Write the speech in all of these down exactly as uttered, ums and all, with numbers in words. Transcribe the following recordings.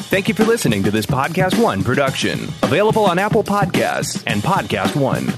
Thank you for listening to this Podcast One production, available on Apple Podcasts and Podcast One.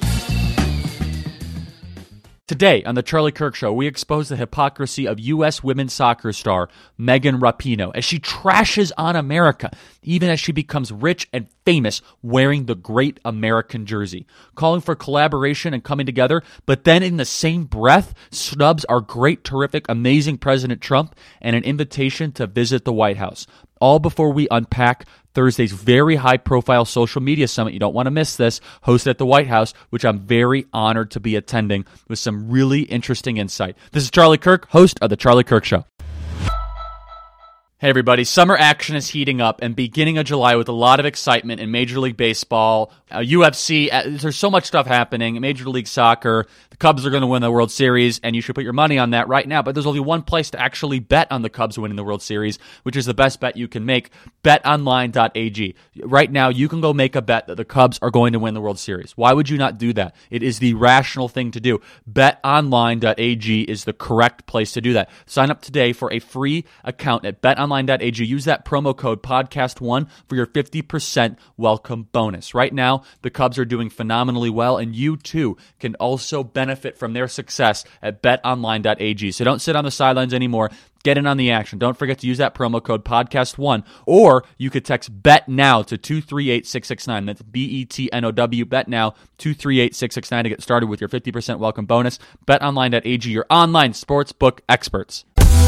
Today on The Charlie Kirk Show, we expose the hypocrisy of U S women's soccer star Megan Rapinoe as she trashes on America, even as she becomes rich and famous wearing the great American jersey, calling for collaboration and coming together, but then in the same breath snubs our great, terrific, amazing President Trump and an invitation to visit the White House. All before we unpack Thursday's very high-profile social media summit. You don't want to miss this, hosted at the White House, which I'm very honored to be attending with some really interesting insight. This is Charlie Kirk, host of The Charlie Kirk Show. Hey everybody, summer action is heating up and beginning of July with a lot of excitement in Major League Baseball, uh, U F C, uh, there's so much stuff happening, Major League Soccer, the Cubs are going to win the World Series, and you should put your money on that right now, but there's only one place to actually bet on the Cubs winning the World Series, which is the best bet you can make, bet online dot a g. Right now, you can go make a bet that the Cubs are going to win the World Series. Why would you not do that? It is the rational thing to do. bet online dot a g is the correct place to do that. Sign up today for a free account at bet online dot a g. Use that promo code podcast one for your fifty percent welcome bonus. Right now, the Cubs are doing phenomenally well, and you too can also benefit from their success at bet online dot a g. So don't sit on the sidelines anymore. Get in on the action. Don't forget to use that promo code podcast one, or you could text BETNOW to two three eight six six nine. That's B E T N O W, BETNOW, two three eight six six nine to get started with your fifty percent welcome bonus. bet online dot a g, your online sportsbook experts.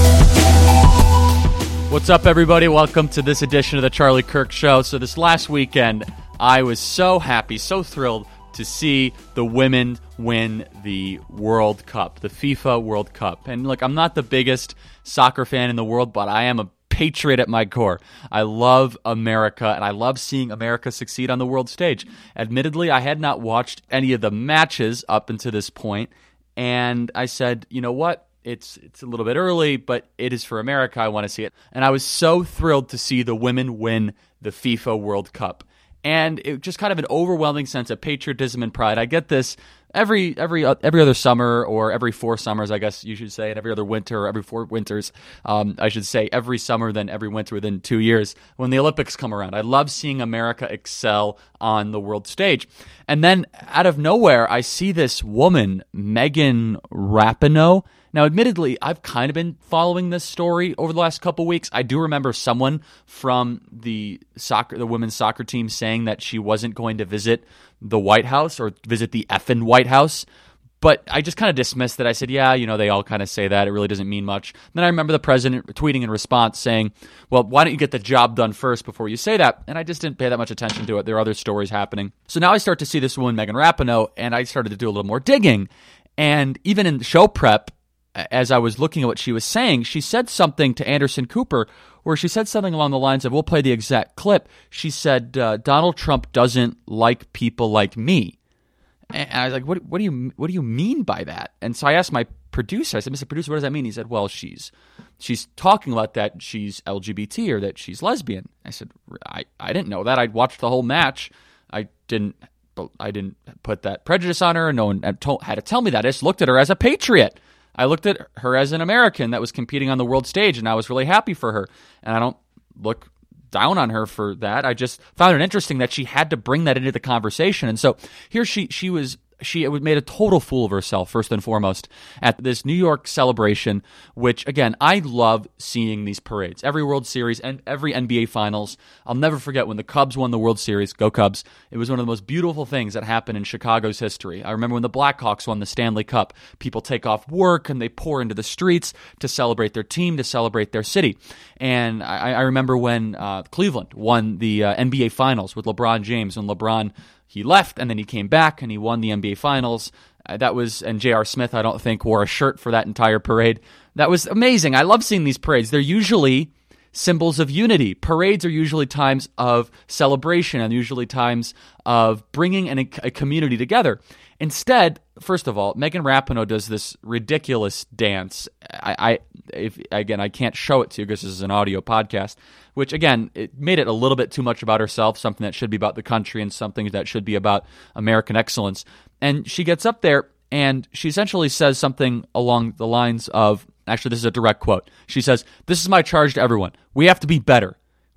What's up, everybody? Welcome to this edition of the Charlie Kirk Show. So this last weekend, I was so happy, so thrilled to see the women win the World Cup, the FIFA World Cup. And look, I'm not the biggest soccer fan in the world, but I am a patriot at my core. I love America, and I love seeing America succeed on the world stage. Admittedly, I had not watched any of the matches up until this point, and I said, you know what? It's it's a little bit early, but it is for America. I want to see it. And I was so thrilled to see the women win the FIFA World Cup. And it just kind of an overwhelming sense of patriotism and pride. I get this every every uh, every other summer, or every four summers, I guess you should say, and every other winter, or every four winters, um, I should say, every summer, then every winter within two years when the Olympics come around. I love seeing America excel on the world stage. And then out of nowhere, I see this woman, Megan Rapinoe. Now, admittedly, I've kind of been following this story over the last couple weeks. I do remember someone from the soccer, the women's soccer team saying that she wasn't going to visit the White House or visit the effing White House. But I just kind of dismissed it. I said, yeah, you know, they all kind of say that. It really doesn't mean much. Then I remember the president tweeting in response saying, well, why don't you get the job done first before you say that? And I just didn't pay that much attention to it. There are other stories happening. So now I start to see this woman, Megan Rapinoe, and I started to do a little more digging. And even in show prep, as I was looking at what she was saying, she said something to Anderson Cooper where she said something along the lines of, we'll play the exact clip. She said, uh, Donald Trump doesn't like people like me. And I was like, what, what do you what do you mean by that? And so I asked my producer, I said, Mister Producer, what does that mean? He said, well, she's she's talking about that she's L G B T or that she's lesbian. I said, I, I didn't know that. I'd watched the whole match. I didn't I didn't put that prejudice on her. No one had to tell me that. I just looked at her as a patriot. I looked at her as an American that was competing on the world stage, and I was really happy for her. And I don't look down on her for that. I just found it interesting that she had to bring that into the conversation. And so here she she was she made a total fool of herself, first and foremost, at this New York celebration, which, again, I love seeing these parades. Every World Series and every N B A Finals. I'll never forget when the Cubs won the World Series. Go Cubs. It was one of the most beautiful things that happened in Chicago's history. I remember when the Blackhawks won the Stanley Cup. People take off work and they pour into the streets to celebrate their team, to celebrate their city. And I, I remember when uh, Cleveland won the uh, N B A Finals with LeBron James, when LeBron He left, and then he came back, and he won the N B A Finals. Uh, that was, and J R. Smith, I don't think, wore a shirt for that entire parade. That was amazing. I love seeing these parades. They're usually symbols of unity. Parades are usually times of celebration and usually times of bringing an, a community together. Instead, first of all, Megan Rapinoe does this ridiculous dance. I, I if again, I can't show it to you because this is an audio podcast, which, again, it made it a little bit too much about herself, something that should be about the country and something that should be about American excellence. And she gets up there and she essentially says something along the lines of, actually, this is a direct quote. She says, "This is my charge to everyone. We have to be better.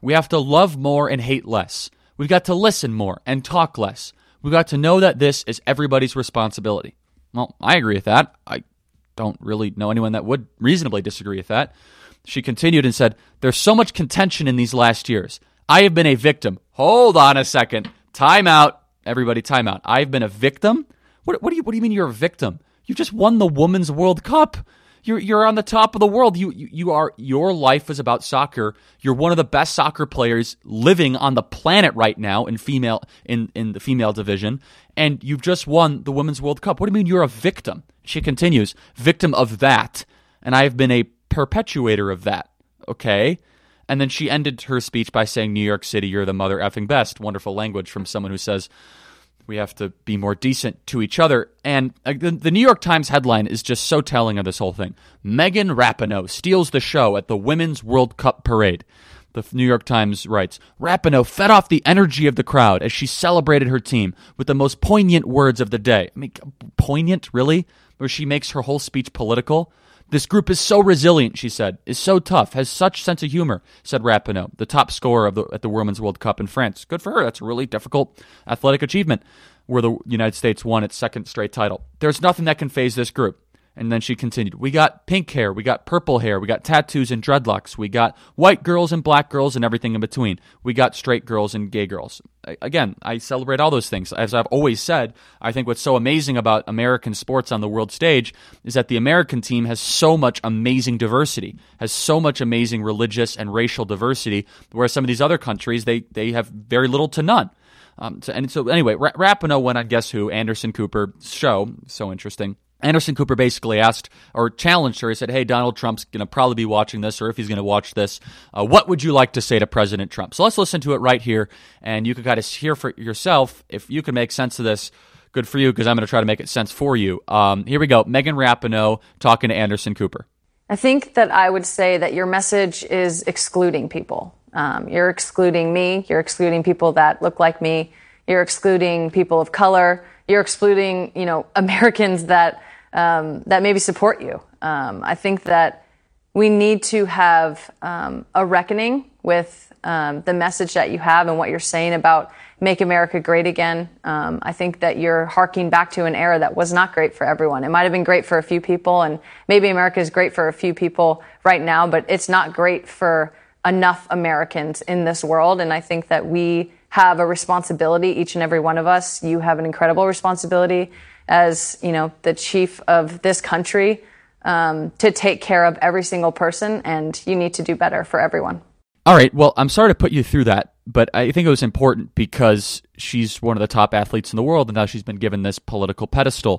We have to love more and hate less. We've got to listen more and talk less. We've got to know that this is everybody's responsibility. Well, I agree with that. I don't really know anyone that would reasonably disagree with that. She continued and said, there's so much contention in these last years. I have been a victim. Hold on a second. Time out. Everybody, time out. I've been a victim? What, what do you What do you mean you're a victim? You just won the Women's World Cup. You're you're on the top of the world. You, you you are. Your life is about soccer. You're one of the best soccer players living on the planet right now in female in, in the female division, and you've just won the Women's World Cup. What do you mean you're a victim? She continues, victim of that, and I have been a perpetuator of that. Okay. And then she ended her speech by saying, New York City, you're the mother effing best. Wonderful language from someone who says we have to be more decent to each other. And uh, the, the New York Times headline is just so telling of this whole thing. Megan Rapinoe steals the show at the Women's World Cup parade. The New York Times writes, Rapinoe fed off the energy of the crowd as she celebrated her team with the most poignant words of the day. I mean, poignant, really? Where she makes her whole speech political? This group is so resilient, she said, is so tough, has such sense of humor, said Rapinoe, the top scorer of the, at the Women's World Cup in France. Good for her. That's a really difficult athletic achievement where the United States won its second straight title. There's nothing that can faze this group. And then she continued, we got pink hair, we got purple hair, we got tattoos and dreadlocks, we got white girls and black girls and everything in between. We got straight girls and gay girls. Again, I celebrate all those things. As I've always said, I think what's so amazing about American sports on the world stage is that the American team has so much amazing diversity, has so much amazing religious and racial diversity, whereas some of these other countries, they, they have very little to none. Um, so, and so anyway, Rapinoe went on Guess Who, Anderson Cooper's show, so interesting. Anderson Cooper basically asked or challenged her. He said, hey, Donald Trump's going to probably be watching this, or if he's going to watch this, uh, what would you like to say to President Trump? So let's listen to it right here, and you can kind of hear for yourself. If you can make sense of this, good for you, because I'm going to try to make it sense for you. Um, here we go. Megan Rapinoe talking to Anderson Cooper. I think that I would say that your message is excluding people. Um, you're excluding me. You're excluding people that look like me. You're excluding people of color. You're excluding, you know, Americans that um, that maybe support you. Um, I think that we need to have um, a reckoning with um, the message that you have and what you're saying about make America great again. Um, I think that you're harking back to an era that was not great for everyone. It might have been great for a few people, and maybe America is great for a few people right now, but it's not great for enough Americans in this world. And I think that we have a responsibility, each and every one of us. You have an incredible responsibility as, you know, the chief of this country, um, to take care of every single person, and you need to do better for everyone. All right. Well, I'm sorry to put you through that, but I think it was important because she's one of the top athletes in the world, and now she's been given this political pedestal.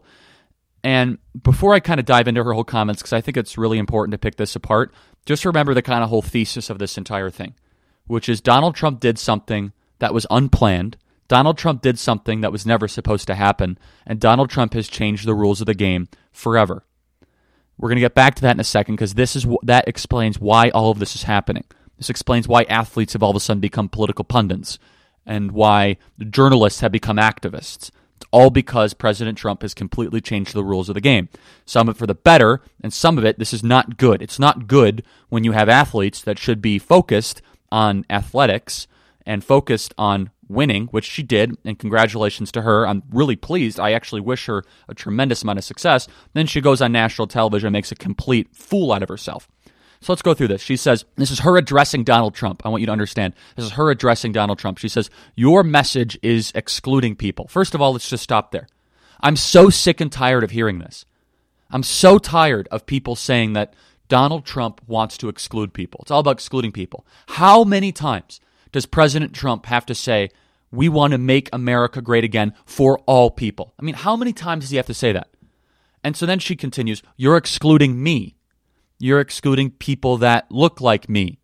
And before I kind of dive into her whole comments, because I think it's really important to pick this apart, just remember the kind of whole thesis of this entire thing, which is Donald Trump did something that was unplanned. Donald Trump did something that was never supposed to happen, and Donald Trump has changed the rules of the game forever. We're going to get back to that in a second, because this is that explains why all of this is happening. This explains why athletes have all of a sudden become political pundits, and why journalists have become activists. It's all because President Trump has completely changed the rules of the game. Some of it for the better, and some of it, this is not good. It's not good when you have athletes that should be focused on athletics and focused on winning, which she did, and congratulations to her. I'm really pleased. I actually wish her a tremendous amount of success. Then she goes on national television and makes a complete fool out of herself. So let's go through this. She says, this is her addressing Donald Trump. I want you to understand. This is her addressing Donald Trump. She says, your message is excluding people. First of all, let's just stop there. I'm so sick and tired of hearing this. I'm so tired of people saying that Donald Trump wants to exclude people. It's all about excluding people. How many times does President Trump have to say, we want to make America great again for all people? I mean, how many times does he have to say that? And so then she continues, you're excluding me. You're excluding people that look like me.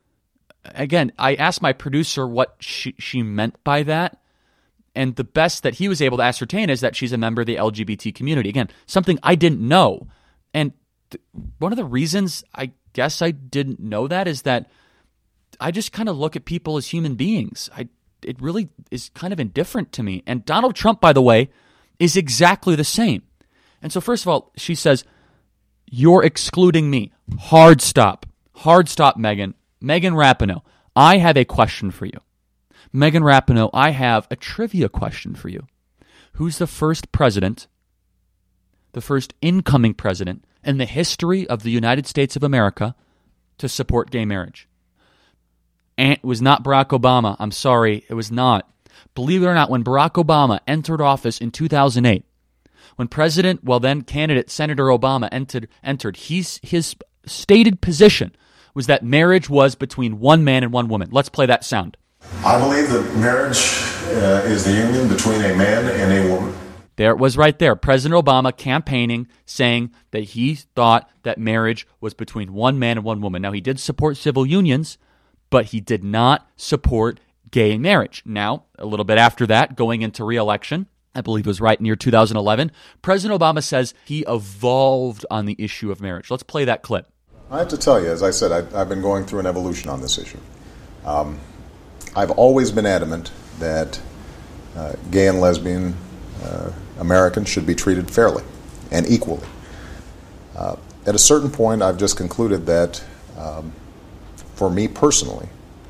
Again, I asked my producer what she, she meant by that, and the best that he was able to ascertain is that she's a member of the L G B T community. Again, something I didn't know. And th- one of the reasons I guess I didn't know that is that I just kind of look at people as human beings. I It really is kind of indifferent to me. And Donald Trump, by the way, is exactly the same. And so first of all, she says, you're excluding me. Hard stop. Hard stop, Megan. Megan Rapinoe. I have a question for you. Megan Rapinoe, I have a trivia question for you. Who's the first president, the first incoming president in the history of the United States of America to support gay marriage? And it was not Barack Obama. I'm sorry, it was not. Believe it or not, when Barack Obama entered office in two thousand eight, when President, well then candidate Senator Obama entered, entered he's, his stated position was that marriage was between one man and one woman. Let's play that sound. I believe that marriage uh, is the union between a man and a woman. There it was right there. President Obama campaigning, saying that he thought that marriage was between one man and one woman. Now, he did support civil unions, but he did not support gay marriage. Now, a little bit after that, going into re-election, I believe it was right near two thousand eleven, President Obama says he evolved on the issue of marriage. Let's play that clip. I have to tell you, as I said, I, I've been going through an evolution on this issue. Um, I've always been adamant that uh, gay and lesbian uh, Americans should be treated fairly and equally. Uh, at a certain point, I've just concluded that, um, for me personally,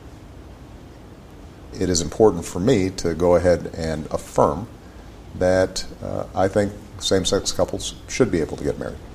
it is important for me to go ahead and affirm that uh, I think same-sex couples should be able to get married.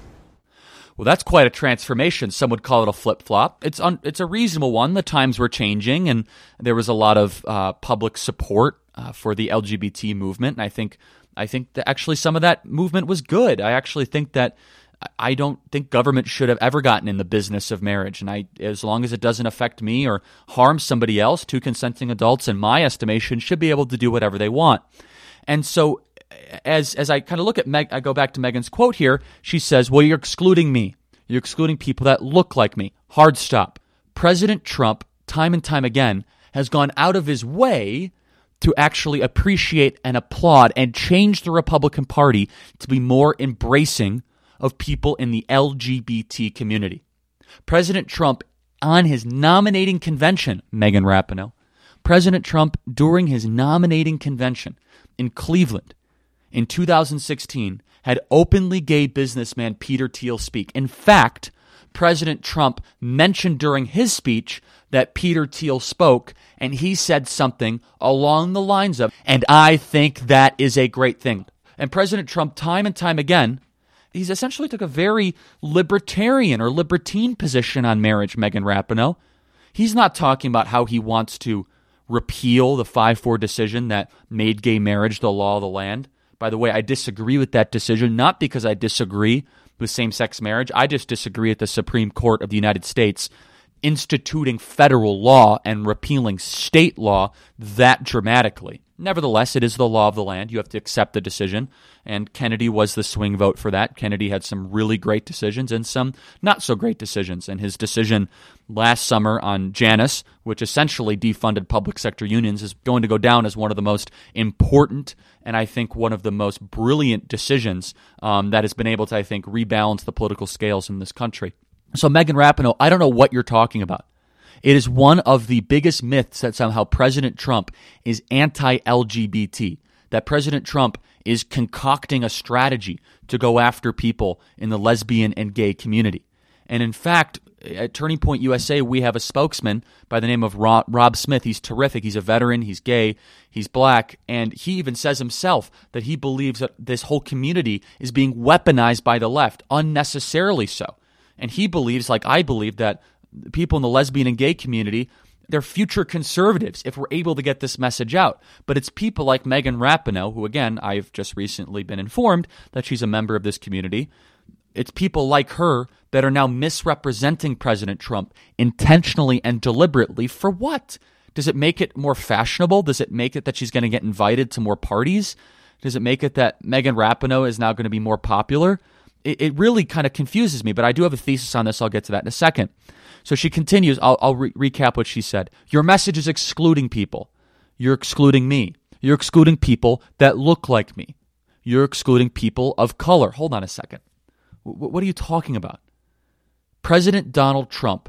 Well, that's quite a transformation. Some would call it a flip-flop. It's un- it's a reasonable one. The times were changing, and there was a lot of uh, public support uh, for the L G B T movement. And I think I think that actually some of that movement was good. I actually think that I don't think government should have ever gotten in the business of marriage. And I, as long as it doesn't affect me or harm somebody else, two consenting adults, in my estimation, should be able to do whatever they want. And so as as I kind of look at Meg, I go back to Megan's quote here. She says, well, you're excluding me. You're excluding people that look like me. Hard stop. President Trump, time and time again, has gone out of his way to actually appreciate and applaud and change the Republican Party to be more embracing of people in the L G B T community. President Trump, on his nominating convention, Megan Rapinoe, President Trump, during his nominating convention in Cleveland in two thousand sixteen, had openly gay businessman Peter Thiel speak. In fact, President Trump mentioned during his speech that Peter Thiel spoke, and he said something along the lines of, and I think that is a great thing. And President Trump, time and time again, he's essentially took a very libertarian or libertine position on marriage, Megan Rapinoe. He's not talking about how he wants to repeal the five four decision that made gay marriage the law of the land. By the way, I disagree with that decision, not because I disagree with same-sex marriage. I just disagree with the Supreme Court of the United States instituting federal law and repealing state law that dramatically. Nevertheless, it is the law of the land. You have to accept the decision, and Kennedy was the swing vote for that. Kennedy had some really great decisions and some not-so-great decisions, and his decision last summer on Janus, which essentially defunded public sector unions, is going to go down as one of the most important and I think one of the most brilliant decisions um, that has been able to, I think, rebalance the political scales in this country. So, Megan Rapinoe, I don't know what you're talking about. It is one of the biggest myths that somehow President Trump is anti-L G B T, that President Trump is concocting a strategy to go after people in the lesbian and gay community. And in fact, at Turning Point U S A, we have a spokesman by the name of Rob, Rob Smith. He's terrific. He's a veteran. He's gay. He's black. And he even says himself that he believes that this whole community is being weaponized by the left, unnecessarily so. And he believes, like I believe, that people in the lesbian and gay community, they're future conservatives if we're able to get this message out. But it's people like Megan Rapinoe, who, again, I've just recently been informed that she's a member of this community. It's people like her that are now misrepresenting President Trump intentionally and deliberately. For what? Does it make it more fashionable? Does it make it that she's going to get invited to more parties? Does it make it that Megan Rapinoe is now going to be more popular? It, it really kind of confuses me, but I do have a thesis on this. I'll get to that in a second. So she continues. I'll, I'll re- recap what she said. Your message is excluding people. You're excluding me. You're excluding people that look like me. You're excluding people of color. Hold on a second. W- what are you talking about? President Donald Trump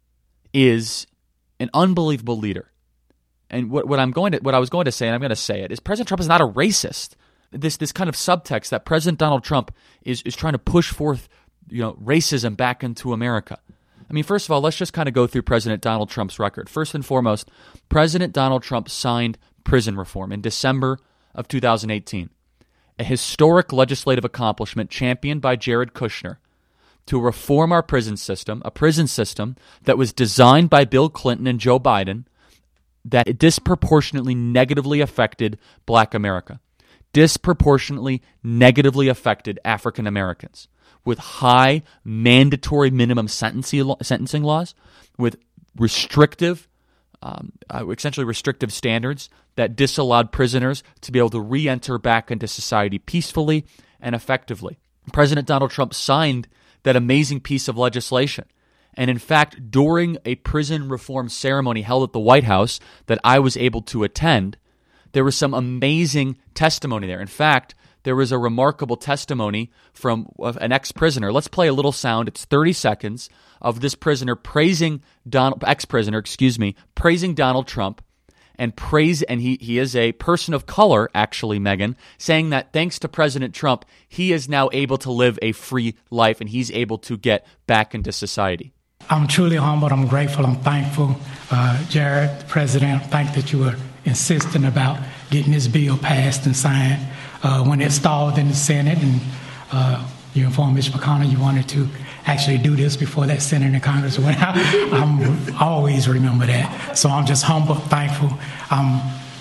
is an unbelievable leader. And what, what I'm going to, what I was going to say, and I'm going to say it, is President Trump is not a racist. This this kind of subtext that President Donald Trump is is trying to push forth, you know, racism back into America. I mean, first of all, let's just kind of go through President Donald Trump's record. First and foremost, President Donald Trump signed prison reform in December of two thousand eighteen, a historic legislative accomplishment championed by Jared Kushner to reform our prison system, a prison system that was designed by Bill Clinton and Joe Biden that disproportionately negatively affected Black America, disproportionately negatively affected African Americans, with high mandatory minimum sentencing laws, with restrictive, um, uh, essentially restrictive standards that disallowed prisoners to be able to re-enter back into society peacefully and effectively. President Donald Trump signed that amazing piece of legislation. And in fact, during a prison reform ceremony held at the White House that I was able to attend, there was some amazing testimony there. In fact, there was a remarkable testimony from an ex-prisoner. Let's play a little sound. It's thirty seconds of this prisoner praising Donald, ex-prisoner, excuse me, praising Donald Trump, and praise, and he he is a person of color, actually, Megan, saying that thanks to President Trump, he is now able to live a free life and he's able to get back into society. I'm truly humbled. I'm grateful. I'm thankful, uh, Jared, the President. I'm thankful that you were insistent about getting this bill passed and signed. Uh, when it stalled in the Senate, and uh, you informed Mitch McConnell you wanted to actually do this before that Senate and Congress went out. I'm always remember that. So I'm just humble, thankful. Um,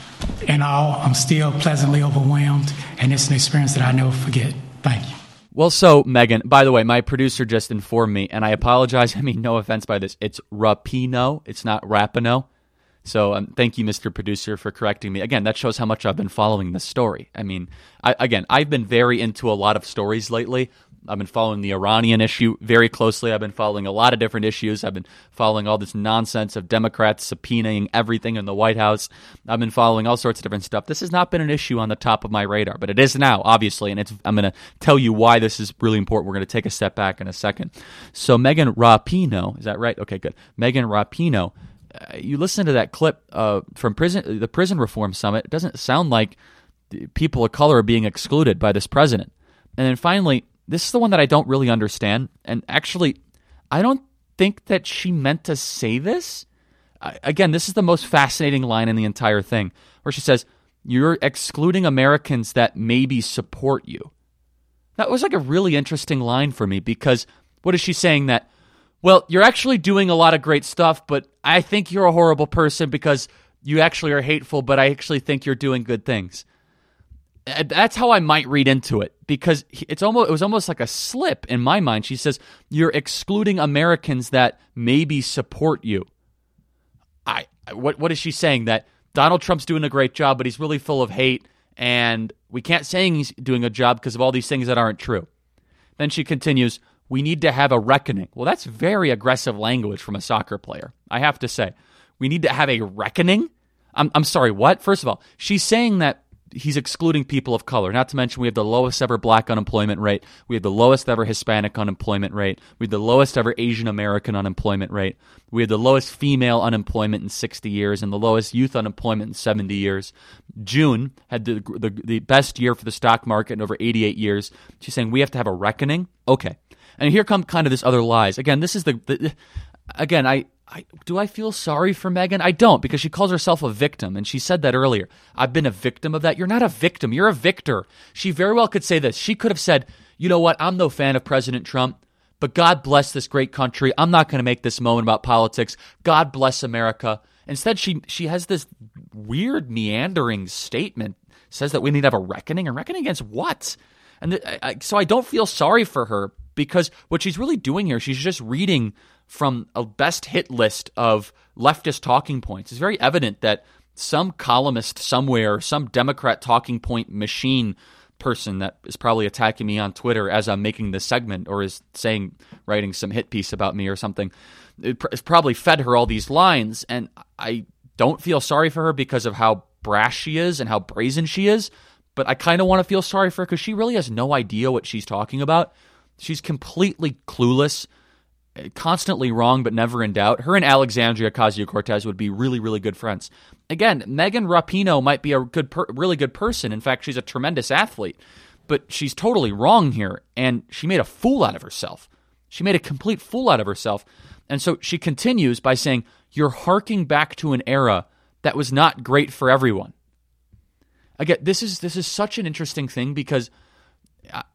in all, I'm still pleasantly overwhelmed, and it's an experience that I never forget. Thank you. Well, so, Megan, by the way, my producer just informed me, and I apologize. I mean, no offense by this. It's Rapinoe. It's not Rapinoe. So um, thank you, Mister Producer, for correcting me. Again, that shows how much I've been following this story. I mean, I, again, I've been very into a lot of stories lately. I've been following the Iranian issue very closely. I've been following a lot of different issues. I've been following all this nonsense of Democrats subpoenaing everything in the White House. I've been following all sorts of different stuff. This has not been an issue on the top of my radar, but it is now, obviously, and it's, I'm going to tell you why this is really important. We're going to take a step back in a second. So Megan Rapinoe, is that right? Okay, good. Megan Rapinoe, uh, you listen to that clip uh, from prison, the Prison Reform Summit. It doesn't sound like people of color are being excluded by this president. And then finally, this is the one that I don't really understand. And actually, I don't think that she meant to say this. I, again, this is the most fascinating line in the entire thing, where she says, you're excluding Americans that maybe support you. That was like a really interesting line for me, because what is she saying? That, well, you're actually doing a lot of great stuff, but I think you're a horrible person because you actually are hateful, but I actually think you're doing good things. That's how I might read into it, because it's almost it was almost like a slip in my mind. She says, you're excluding Americans that maybe support you. I what what is she saying? That Donald Trump's doing a great job, but he's really full of hate, and we can't say he's doing a job because of all these things that aren't true. Then she continues, we need to have a reckoning. Well, that's very aggressive language from a soccer player, I have to say. We need to have a reckoning? I'm I'm sorry, what? First of all, she's saying that he's excluding people of color. Not to mention, we have the lowest ever black unemployment rate. We have the lowest ever Hispanic unemployment rate. We have the lowest ever Asian American unemployment rate. We have the lowest female unemployment in sixty years and the lowest youth unemployment in seventy years. June had the, the, the best year for the stock market in over eighty-eight years. She's saying we have to have a reckoning? Okay. And here come kind of this other lies. Again, this is the, the again, I, I, do I feel sorry for Megan? I don't, because she calls herself a victim, and she said that earlier. I've been a victim of that. You're not a victim. You're a victor. She very well could say this. She could have said, you know what, I'm no fan of President Trump, but God bless this great country. I'm not going to make this moment about politics. God bless America. Instead, she she has this weird meandering statement, says that we need to have a reckoning. A reckoning against what? And the, I, so I don't feel sorry for her, because what she's really doing here, she's just reading from a best hit list of leftist talking points. It's very evident that some columnist somewhere, some Democrat talking point machine person that is probably attacking me on Twitter as I'm making this segment, or is saying, writing some hit piece about me or something, it's probably fed her all these lines. And I don't feel sorry for her because of how brash she is and how brazen she is, but I kind of want to feel sorry for her because she really has no idea what she's talking about. She's completely clueless, constantly wrong, but never in doubt. Her and Alexandria Ocasio-Cortez would be really, really good friends. Again, Megan Rapinoe might be a good, per- really good person. In fact, she's a tremendous athlete, but she's totally wrong here, and she made a fool out of herself. She made a complete fool out of herself. And so she continues by saying, you're harking back to an era that was not great for everyone. Again, this is this is such an interesting thing because I,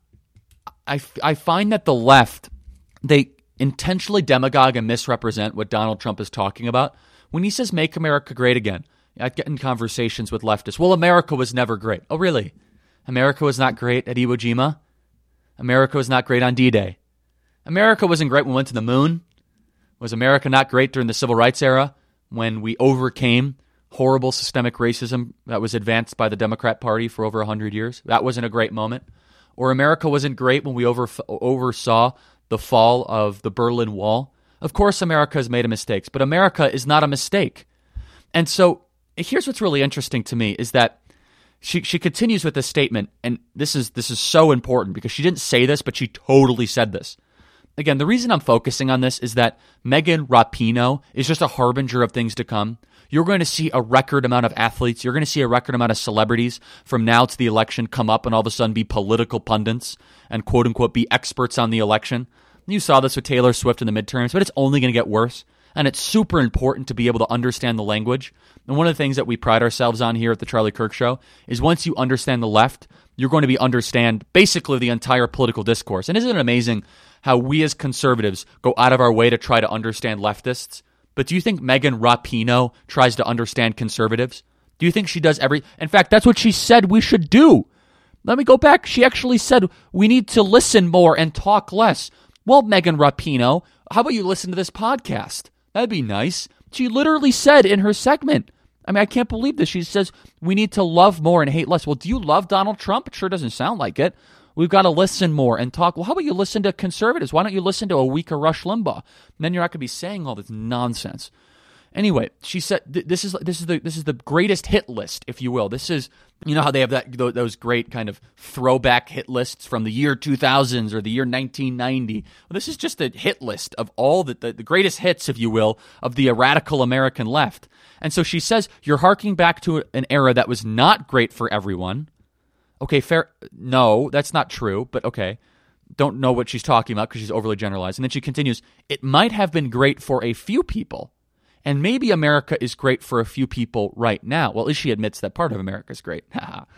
I, I find that the left, they intentionally demagogue and misrepresent what Donald Trump is talking about. When he says, make America great again, I get in conversations with leftists. Well, America was never great. Oh, really? America was not great at Iwo Jima? America was not great on D-Day? America wasn't great when we went to the moon? Was America not great during the Civil Rights era when we overcame horrible systemic racism that was advanced by the Democrat Party for over one hundred years? That wasn't a great moment. Or America wasn't great when we over, oversaw the fall of the Berlin Wall? Of course, America has made mistakes, but America is not a mistake. And so here's what's really interesting to me is that she she continues with this statement, and this is this is so important because she didn't say this, but she totally said this. Again, the reason I'm focusing on this is that Megan Rapinoe is just a harbinger of things to come. You're going to see a record amount of athletes. You're going to see a record amount of celebrities from now to the election come up and all of a sudden be political pundits and quote-unquote be experts on the election. You saw this with Taylor Swift in the midterms, but it's only going to get worse. And it's super important to be able to understand the language. And one of the things that we pride ourselves on here at the Charlie Kirk Show is once you understand the left, you're going to be understand basically the entire political discourse. And isn't it amazing how we as conservatives go out of our way to try to understand leftists? But do you think Megan Rapinoe tries to understand conservatives? Do you think she does every... In fact, that's what she said we should do. Let me go back. She actually said we need to listen more and talk less. Well, Megan Rapinoe, how about you listen to this podcast? That'd be nice. She literally said in her segment, I mean, I can't believe this. She says we need to love more and hate less. Well, do you love Donald Trump? It sure doesn't sound like it. We've got to listen more and talk. Well, how about you listen to conservatives? Why don't you listen to a weaker Rush Limbaugh? And then you're not going to be saying all this nonsense. Anyway, she said th- this is this is the this is the greatest hit list, if you will. This is, you know how they have that th- those great kind of throwback hit lists from the year two thousands or the year nineteen ninety. Well, this is just a hit list of all the, the the greatest hits, if you will, of the radical American left. And so she says you're harking back to an era that was not great for everyone. Okay, fair. No, that's not true, but okay. Don't know what she's talking about because she's overly generalized. And then she continues, it might have been great for a few people. And maybe America is great for a few people right now. Well, at least she admits that part of America is great.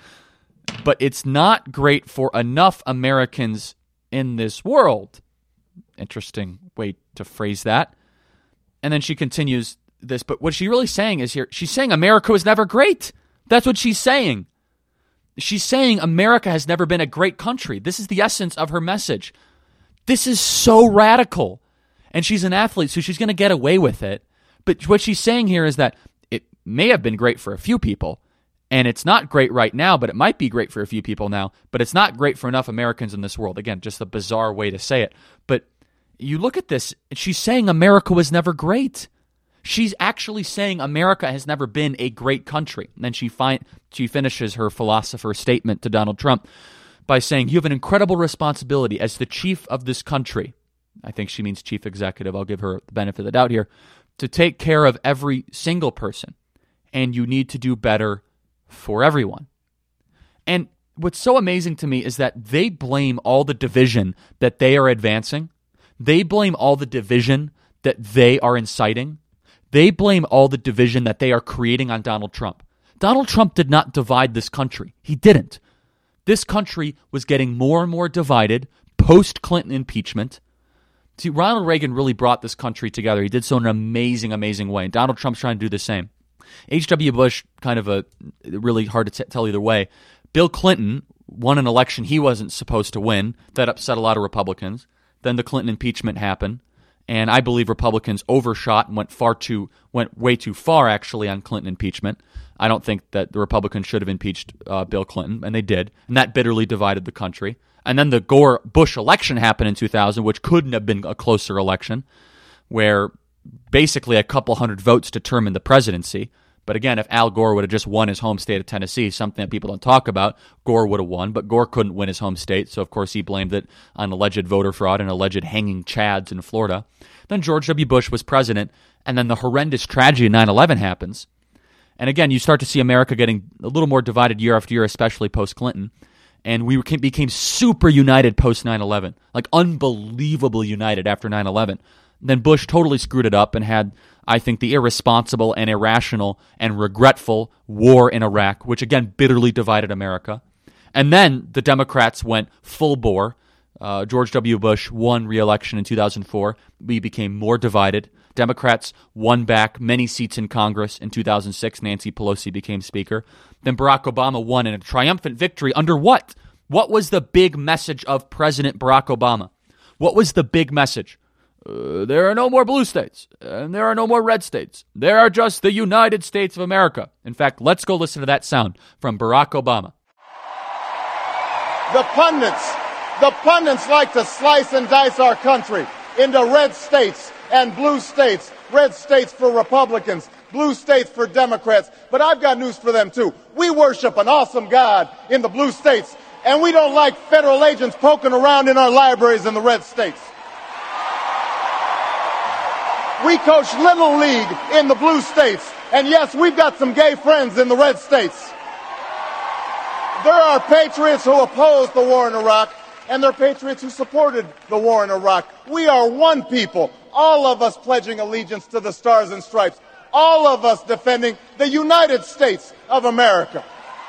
But it's not great for enough Americans in this world. Interesting way to phrase that. And then she continues this, but what she's really saying is here, she's saying America was never great. That's what she's saying. She's saying America has never been a great country. This is the essence of her message. This is so radical. And she's an athlete, so she's going to get away with it. But what she's saying here is that it may have been great for a few people, and it's not great right now, but it might be great for a few people now, but it's not great for enough Americans in this world. Again, just a bizarre way to say it. But you look at this, and she's saying America was never great. She's actually saying America has never been a great country. And then she find, she finishes her philosopher statement to Donald Trump by saying, you have an incredible responsibility as the chief of this country. I think she means chief executive. I'll give her the benefit of the doubt here. To take care of every single person. And you need to do better for everyone. And what's so amazing to me is that they blame all the division that they are advancing. They blame all the division that they are inciting. They blame all the division that they are creating on Donald Trump. Donald Trump did not divide this country. He didn't. This country was getting more and more divided post-Clinton impeachment. See, Ronald Reagan really brought this country together. He did so in an amazing, amazing way. And Donald Trump's trying to do the same. H W. Bush, kind of a really hard to t- tell either way. Bill Clinton won an election he wasn't supposed to win. That upset a lot of Republicans. Then the Clinton impeachment happened. And I believe Republicans overshot and went far too, went way too far, actually, on Clinton impeachment. I don't think that the Republicans should have impeached uh, Bill Clinton, and they did. And that bitterly divided the country. And then the Gore-Bush election happened in two thousand, which couldn't have been a closer election, where basically a couple hundred votes determined the presidency. But again, if Al Gore would have just won his home state of Tennessee, something that people don't talk about, Gore would have won. But Gore couldn't win his home state, so of course he blamed it on alleged voter fraud and alleged hanging chads in Florida. Then George W. Bush was president, and then the horrendous tragedy of nine eleven happens. And again, you start to see America getting a little more divided year after year, especially post-Clinton. and we became super united post nine eleven, like unbelievably united after nine eleven. Then Bush totally screwed it up and had, I think, the irresponsible and irrational and regretful war in Iraq, which again bitterly divided America. And then the Democrats went full bore. Uh, George W. Bush won re-election in two thousand four. We became more divided. Democrats won back many seats in Congress in two thousand six. Nancy Pelosi became Speaker. Then Barack Obama won in a triumphant victory under what? What was the big message of President Barack Obama? What was the big message? Uh, there are no more blue states, and there are no more red states. There are just the United States of America. In fact, let's go listen to that sound from Barack Obama. The pundits, the pundits like to slice and dice our country into red states and blue states. Red states for Republicans, blue states for Democrats. But I've got news for them, too. We worship an awesome God in the blue states, and we don't like federal agents poking around in our libraries in the red states. We coach Little League in the blue states. And yes, we've got some gay friends in the red states. There are patriots who opposed the war in Iraq, and there are patriots who supported the war in Iraq. We are one people, all of us pledging allegiance to the Stars and Stripes, all of us defending the United States of America.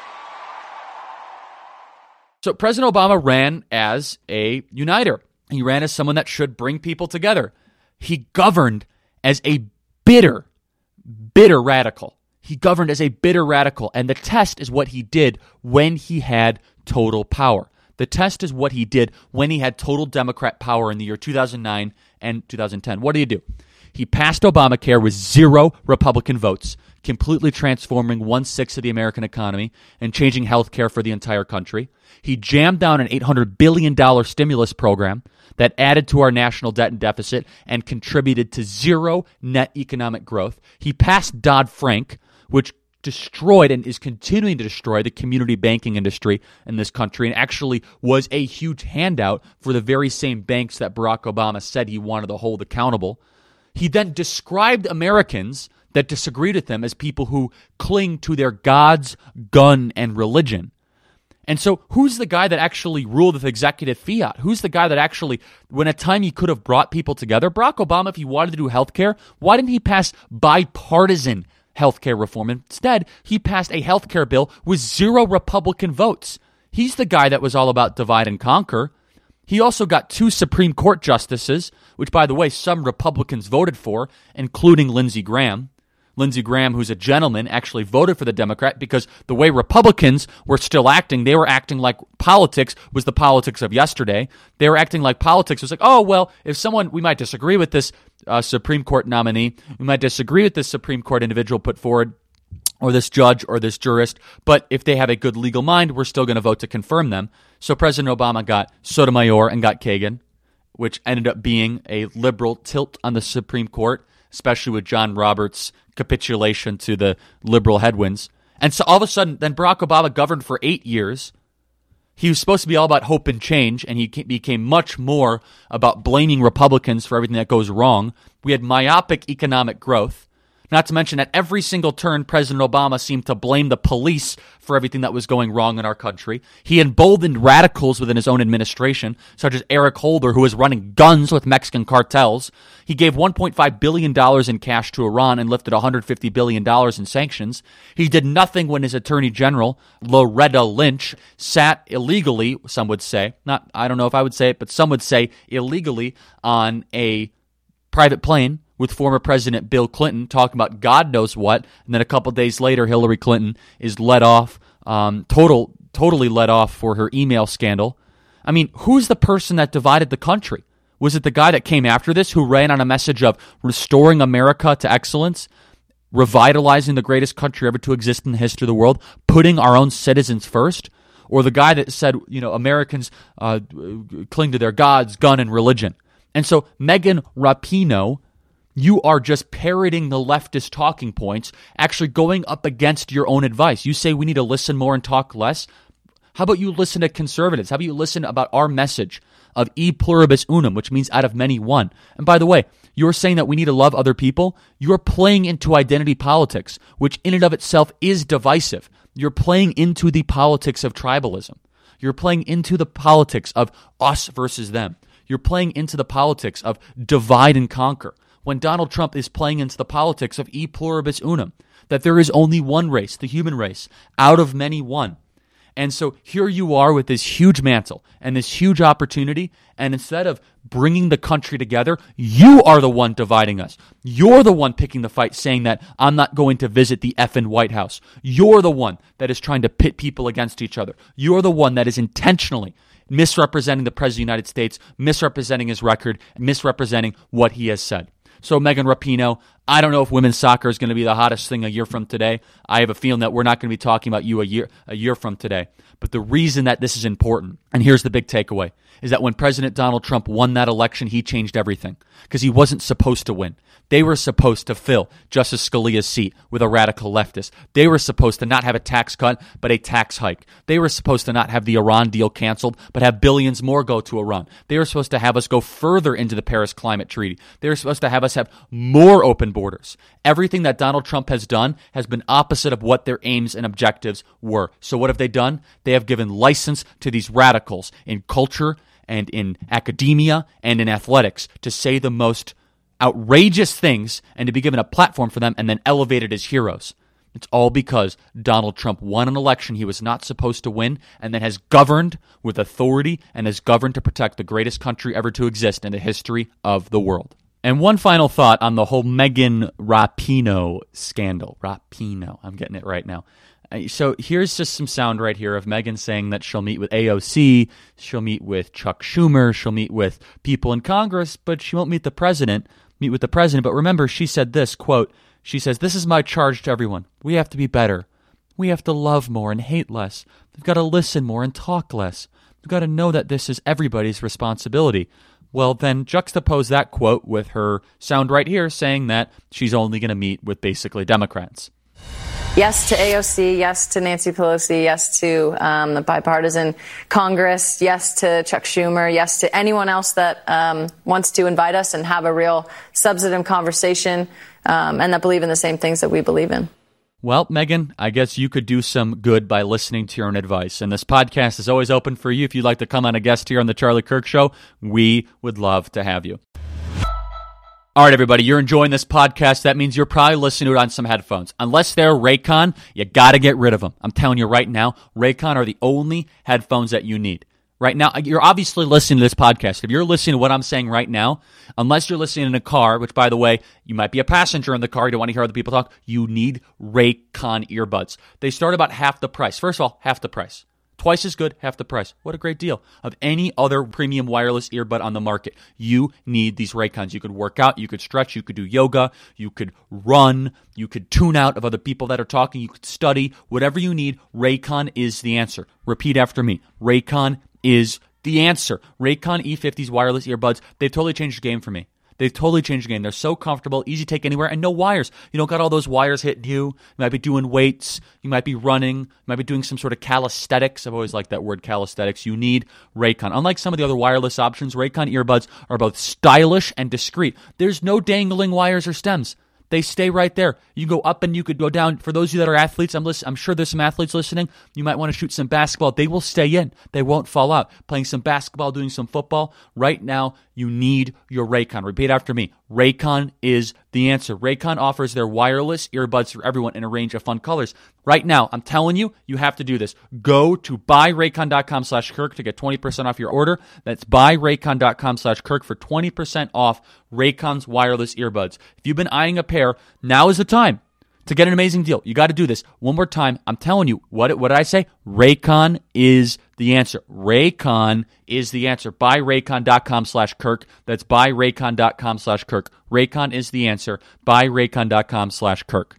So President Obama ran as a uniter. He ran as someone that should bring people together. He governed as a bitter, bitter radical. He governed as a bitter radical, and the test is what he did when he had total power. The test is what he did when he had total Democrat power in the year two thousand nine and two thousand ten. What did he do? He passed Obamacare with zero Republican votes, completely transforming one-sixth of the American economy and changing health care for the entire country. He jammed down an eight hundred billion dollars stimulus program that added to our national debt and deficit and contributed to zero net economic growth. He passed Dodd-Frank, which destroyed and is continuing to destroy the community banking industry in this country, and actually was a huge handout for the very same banks that Barack Obama said he wanted to hold accountable. He then described Americans that disagreed with him as people who cling to their gods, gun, and religion. And so who's the guy that actually ruled with executive fiat? Who's the guy that actually, when at time he could have brought people together? Barack Obama, if he wanted to do health care, why didn't he pass bipartisan health care reform? Instead, he passed a health care bill with zero Republican votes. He's the guy that was all about divide and conquer. He also got two Supreme Court justices, which, by the way, some Republicans voted for, including Lindsey Graham. Lindsey Graham, who's a gentleman, actually voted for the Democrat because the way Republicans were still acting, they were acting like politics was the politics of yesterday. They were acting like politics was like, oh, well, if someone, we might disagree with this uh, Supreme Court nominee, we might disagree with this Supreme Court individual put forward, or this judge or this jurist, but if they have a good legal mind, we're still going to vote to confirm them. So President Obama got Sotomayor and got Kagan, which ended up being a liberal tilt on the Supreme Court, especially with John Roberts' capitulation to the liberal headwinds. And so all of a sudden, then Barack Obama governed for eight years. He was supposed to be all about hope and change, and he became much more about blaming Republicans for everything that goes wrong. We had myopic economic growth. Not to mention, at every single turn, President Obama seemed to blame the police for everything that was going wrong in our country. He emboldened radicals within his own administration, such as Eric Holder, who was running guns with Mexican cartels. He gave one point five billion dollars in cash to Iran and lifted one hundred fifty billion dollars in sanctions. He did nothing when his Attorney General, Loretta Lynch, sat illegally, some would say, not, I don't know if I would say it, but some would say illegally on a private plane with former President Bill Clinton talking about God knows what, and then a couple days later, Hillary Clinton is let off, um, total, totally let off for her email scandal. I mean, who's the person that divided the country? Was it the guy that came after this who ran on a message of restoring America to excellence, revitalizing the greatest country ever to exist in the history of the world, putting our own citizens first? Or the guy that said, you know, Americans uh, cling to their gods, gun, and religion? And so Megan Rapinoe, you are just parroting the leftist talking points, actually going up against your own advice. You say we need to listen more and talk less. How about you listen to conservatives? How about you listen about our message of e pluribus unum, which means out of many one? And by the way, you're saying that we need to love other people. You're playing into identity politics, which in and of itself is divisive. You're playing into the politics of tribalism. You're playing into the politics of us versus them. You're playing into the politics of divide and conquer, when Donald Trump is playing into the politics of e pluribus unum, that there is only one race, the human race, out of many one. And so here you are with this huge mantle and this huge opportunity, and instead of bringing the country together, you are the one dividing us. You're the one picking the fight, saying that I'm not going to visit the effing White House. You're the one that is trying to pit people against each other. You're the one that is intentionally misrepresenting the President of the United States, misrepresenting his record, misrepresenting what he has said. So Megan Rapinoe, I don't know if women's soccer is going to be the hottest thing a year from today. I have a feeling that we're not going to be talking about you a year a year from today. But the reason that this is important, and here's the big takeaway, is that when President Donald Trump won that election, he changed everything because he wasn't supposed to win. They were supposed to fill Justice Scalia's seat with a radical leftist. They were supposed to not have a tax cut, but a tax hike. They were supposed to not have the Iran deal canceled, but have billions more go to Iran. They were supposed to have us go further into the Paris Climate Treaty. They were supposed to have us have more open borders. Everything that Donald Trump has done has been opposite of what their aims and objectives were. So what have they done? They have given license to these radicals in culture and in academia and in athletics to say the most outrageous things and to be given a platform for them and then elevated as heroes. It's all because Donald Trump won an election he was not supposed to win and then has governed with authority and has governed to protect the greatest country ever to exist in the history of the world. And one final thought on the whole Megan Rapinoe scandal. Rapinoe, I'm getting it right now. So here's just some sound right here of Megan saying that she'll meet with A O C, she'll meet with Chuck Schumer, she'll meet with people in Congress, but she won't meet the president, meet with the president. But remember, she said this, quote, she says, "This is my charge to everyone. We have to be better. We have to love more and hate less. We've got to listen more and talk less. We've got to know that this is everybody's responsibility." Well, then juxtapose that quote with her sound right here saying that she's only going to meet with basically Democrats. Yes to A O C, yes to Nancy Pelosi, yes to um, the bipartisan Congress, yes to Chuck Schumer, yes to anyone else that um, wants to invite us and have a real substantive conversation um, and that believe in the same things that we believe in. Well, Megan, I guess you could do some good by listening to your own advice. And this podcast is always open for you. If you'd like to come on a guest here on The Charlie Kirk Show, we would love to have you. All right, everybody, you're enjoying this podcast. That means you're probably listening to it on some headphones. Unless they're Raycon, you got to get rid of them. I'm telling you right now, Raycon are the only headphones that you need. Right now, you're obviously listening to this podcast. If you're listening to what I'm saying right now, unless you're listening in a car, which, by the way, you might be a passenger in the car, you don't want to hear other people talk, you need Raycon earbuds. They start about half the price. First of all, half the price. Twice as good, half the price. What a great deal. Of any other premium wireless earbud on the market, you need these Raycons. You could work out, you could stretch, you could do yoga, you could run, you could tune out of other people that are talking, you could study. Whatever you need, Raycon is the answer. Repeat after me. Raycon is the answer. Raycon E fifties wireless earbuds, they've totally changed the game for me. They've totally changed the game. They're so comfortable, easy to take anywhere, and no wires. You don't got all those wires hitting you. You might be doing weights. You might be running. You might be doing some sort of calisthenics. I've always liked that word, calisthenics. You need Raycon. Unlike some of the other wireless options, Raycon earbuds are both stylish and discreet. There's no dangling wires or stems. They stay right there. You go up and you could go down. For those of you that are athletes, I'm, listen, I'm sure there's some athletes listening. You might want to shoot some basketball. They will stay in. They won't fall out. Playing some basketball, doing some football. Right now, you need your Raycon. Repeat after me. Raycon is the answer. Raycon offers their wireless earbuds for everyone in a range of fun colors. Right now, I'm telling you, you have to do this. Go to buyraycon.com slash Kirk to get twenty percent off your order. That's buyraycon.com slash Kirk for twenty percent off Raycon's wireless earbuds. If you've been eyeing a pair, now is the time to get an amazing deal. You got to do this. One more time, I'm telling you, what, what did I say? Raycon is the answer. Raycon is the answer. Buyraycon.com slash Kirk. That's buyraycon.com slash Kirk. Raycon is the answer. Buyraycon.com slash Kirk.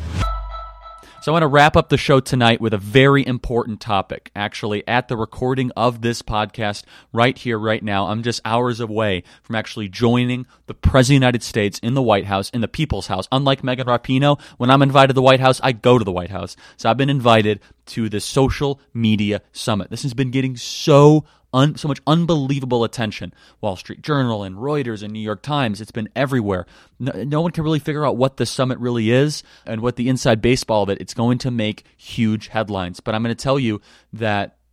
So I want to wrap up the show tonight with a very important topic. Actually, at the recording of this podcast right here, right now, I'm just hours away from actually joining the President of the United States in the White House, in the People's House. Unlike Megan Rapinoe, when I'm invited to the White House, I go to the White House. So I've been invited to the Social Media Summit. This has been getting so Un, so much unbelievable attention. Wall Street Journal and Reuters and New York Times, it's been everywhere. No, no one can really figure out what the summit really is and what the inside baseball of it. It's going to make huge headlines. But I'm going to tell you that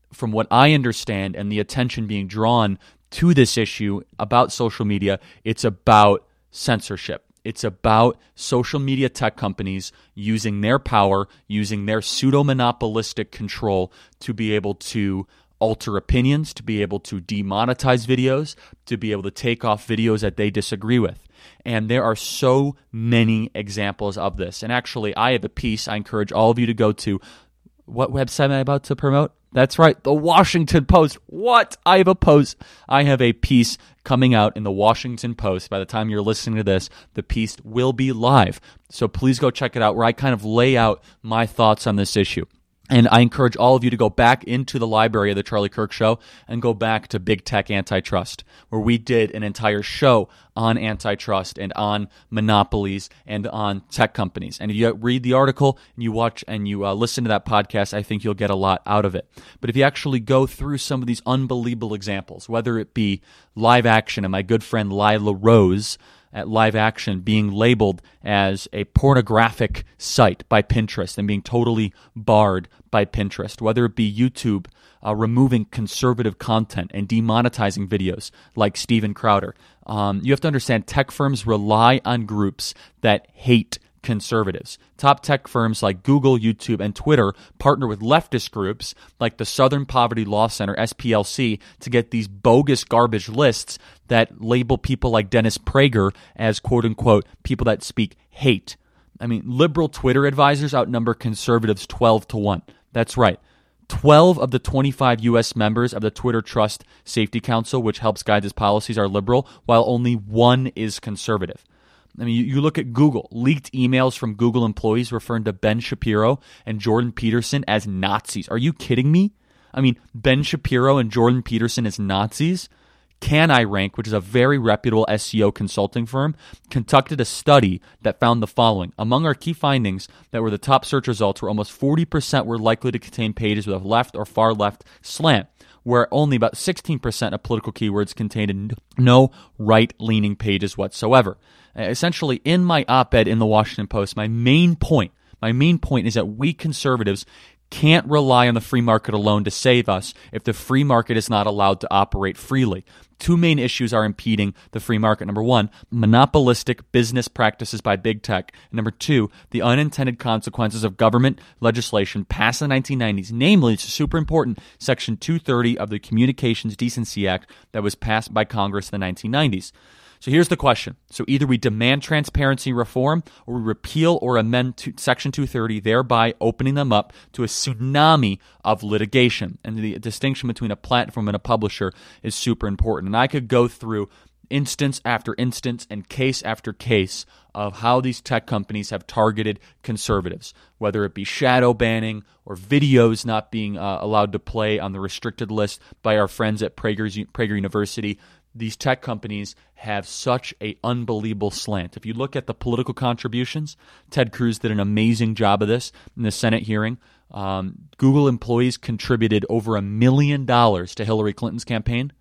from what I understand and the attention being drawn to this issue about social media, it's about censorship. It's about social media tech companies using their power, using their pseudo-monopolistic control to be able to alter opinions, to be able to demonetize videos, to be able to take off videos that they disagree with. And there are so many examples of this. And actually, I have a piece I encourage all of you to go to. What website am I about to promote? That's right, the Washington Post. What? I have a post. I have a piece coming out in the Washington Post. By the time you're listening to this, the piece will be live. So please go check it out, where I kind of lay out my thoughts on this issue. And I encourage all of you to go back into the library of The Charlie Kirk Show and go back to Big Tech Antitrust, where we did an entire show on antitrust and on monopolies and on tech companies. And if you read the article and you watch and you uh, listen to that podcast, I think you'll get a lot out of it. But if you actually go through some of these unbelievable examples, whether it be Live Action and my good friend Lila Rose at Live Action being labeled as a pornographic site by Pinterest and being totally barred by Pinterest, whether it be YouTube uh, removing conservative content and demonetizing videos like Steven Crowder. Um, you have to understand, tech firms rely on groups that hate conservatives. Top tech firms like Google, YouTube, and Twitter partner with leftist groups like the Southern Poverty Law Center, S P L C, to get these bogus garbage lists that label people like Dennis Prager as quote-unquote people that speak hate. I mean, liberal Twitter advisors outnumber conservatives twelve to one. That's right. twelve of the twenty-five U S members of the Twitter Trust Safety Council, which helps guide its policies, are liberal, while only one is conservative. I mean, you, you look at Google. Leaked emails from Google employees referring to Ben Shapiro and Jordan Peterson as Nazis. Are you kidding me? I mean, Ben Shapiro and Jordan Peterson as Nazis? Can I Rank, which is a very reputable S E O consulting firm, conducted a study that found the following. Among our key findings that were the top search results were almost forty percent were likely to contain pages with a left or far left slant, where only about sixteen percent of political keywords contained no right-leaning pages whatsoever. Essentially, in my op-ed in the Washington Post, my main point, my main point is that we conservatives can't rely on the free market alone to save us if the free market is not allowed to operate freely. Two main issues are impeding the free market. Number one, monopolistic business practices by big tech. And number two, the unintended consequences of government legislation passed in the nineteen nineties, namely, it's super important, Section two thirty of the Communications Decency Act that was passed by Congress in the nineteen nineties. So here's the question. So either we demand transparency reform or we repeal or amend to Section two thirty, thereby opening them up to a tsunami of litigation. And the distinction between a platform and a publisher is super important. And I could go through instance after instance and case after case of how these tech companies have targeted conservatives, whether it be shadow banning or videos not being uh, allowed to play on the restricted list by our friends at Prager's, Prager University. These tech companies have such an unbelievable slant. If you look at the political contributions, Ted Cruz did an amazing job of this in the Senate hearing. Um, Google employees contributed over a million dollars to Hillary Clinton's campaign,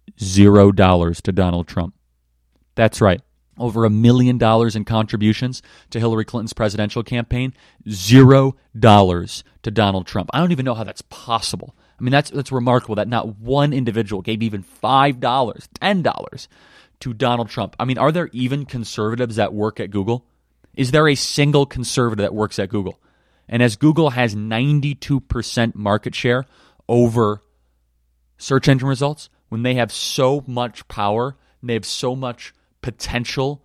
zero dollars to Donald Trump. That's right. Over a million dollars in contributions to Hillary Clinton's presidential campaign, zero dollars to Donald Trump. I don't even know how that's possible. I mean, that's that's remarkable that not one individual gave even five dollars, ten dollars to Donald Trump. I mean, are there even conservatives that work at Google? Is there a single conservative that works at Google? And as Google has ninety-two percent market share over search engine results, when they have so much power, and they have so much potential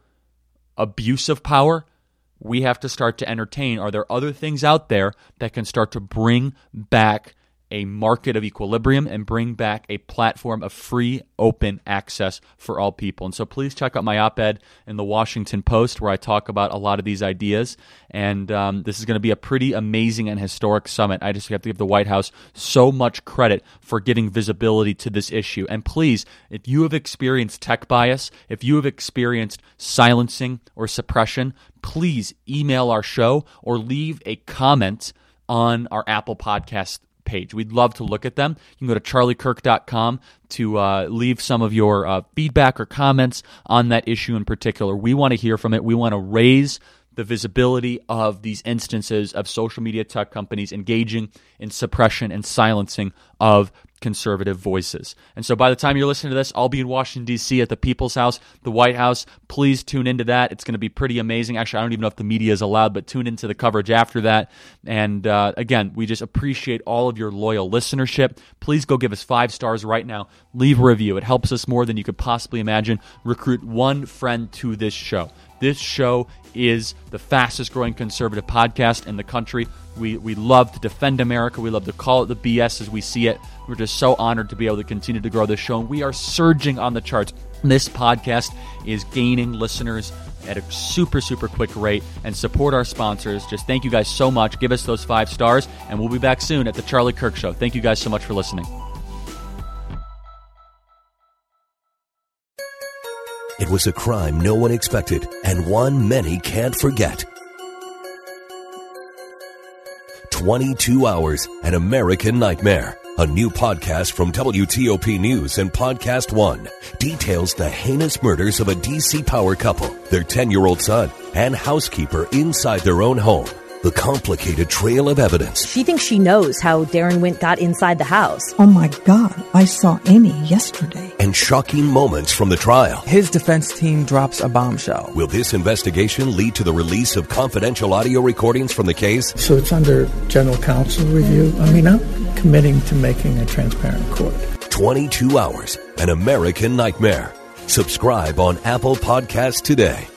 abuse of power, we have to start to entertain, are there other things out there that can start to bring back a market of equilibrium and bring back a platform of free, open access for all people? And so please check out my op-ed in the Washington Post where I talk about a lot of these ideas. And um, this is going to be a pretty amazing and historic summit. I just have to give the White House so much credit for giving visibility to this issue. And please, if you have experienced tech bias, if you have experienced silencing or suppression, please email our show or leave a comment on our Apple Podcast page. We'd love to look at them. You can go to charlie kirk dot com to uh, leave some of your uh, feedback or comments on that issue in particular. We want to hear from it. We want to raise the visibility of these instances of social media tech companies engaging in suppression and silencing of conservative voices. And so by the time you're listening to this, I'll be in Washington, D C at the People's House, the White House. Please tune into that. It's going to be pretty amazing. Actually, I don't even know if the media is allowed, but tune into the coverage after that. And uh, again, we just appreciate all of your loyal listenership. Please go give us five stars right now. Leave a review. It helps us more than you could possibly imagine. Recruit one friend to this show. This show is the fastest growing conservative podcast in the country. We we love to defend America. We love to call it the B S as we see it. We're just so honored to be able to continue to grow this show. And we are surging on the charts. This podcast is gaining listeners at a super, super quick rate. And support our sponsors. Just thank you guys so much. Give us those five stars. And we'll be back soon at The Charlie Kirk Show. Thank you guys so much for listening. It was a crime no one expected, and one many can't forget. twenty-two hours, An American Nightmare. A new podcast from W T O P News and Podcast One details the heinous murders of a D C power couple, their ten-year-old son, and housekeeper inside their own home. The complicated trail of evidence. She thinks she knows how Darren Wint got inside the house. Oh my God, I saw Amy yesterday. And shocking moments from the trial. His defense team drops a bombshell. Will this investigation lead to the release of confidential audio recordings from the case? So it's under general counsel review. I mean, I'm committing to making a transparent court. twenty-two hours, An American Nightmare. Subscribe on Apple Podcasts today.